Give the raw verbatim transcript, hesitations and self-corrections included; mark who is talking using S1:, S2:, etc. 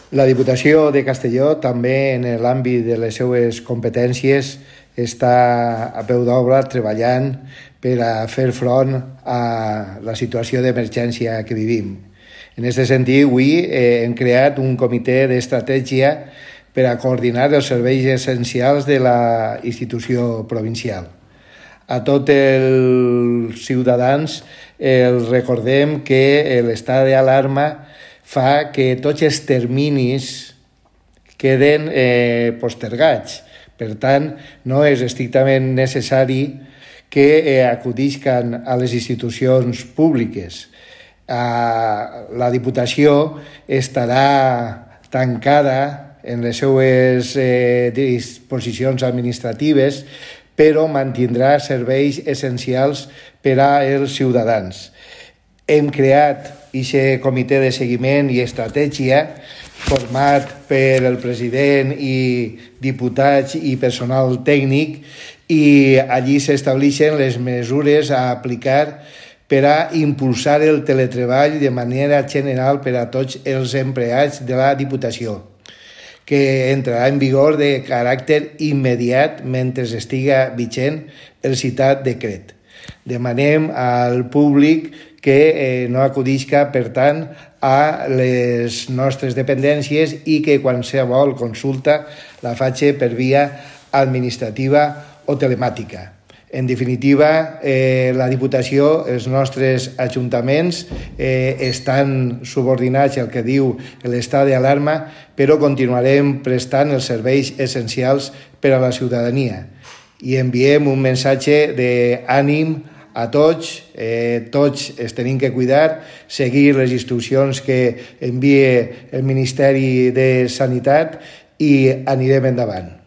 S1: La Diputació de Castelló també en l'àmbit de les seues competències està a peu d'obra treballant per a fer front a la situació d'emergència que vivim. En aquest sentit, avui eh, hem creat un comitè d'estratègia per a coordinar els serveis essencials de la institució provincial. A tots els ciutadans els recordem que l'estat d'alarma fa que tots els terminis queden eh, postergats. Per tant, no és estrictament necessari que eh, acudisquen a les institucions públiques. Eh, la Diputació estarà tancada en les seues eh, disposicions administratives, però mantindrà serveis essencials per als ciutadans. Hem creat aquest comitè de seguiment i estratègia format per el president i diputats i personal tècnic, i allí s'estableixen les mesures a aplicar per a impulsar el teletreball de manera general per a tots els empleats de la Diputació, que entrarà en vigor de caràcter immediat mentre estiga vigent el citat decret. Demanem al públic que eh, no acudisca, per tant, a les nostres dependències i que qualsevol consulta la faci per via administrativa o telemàtica. En definitiva, eh, la Diputació, els nostres ajuntaments eh, estan subordinats al que diu l'estat d'alarma, però continuarem prestant els serveis essencials per a la ciutadania. I enviem un missatge d'ànim a tots, eh, tots es tenim que cuidar, seguir les instruccions que envia el Ministeri de Sanitat i anirem endavant.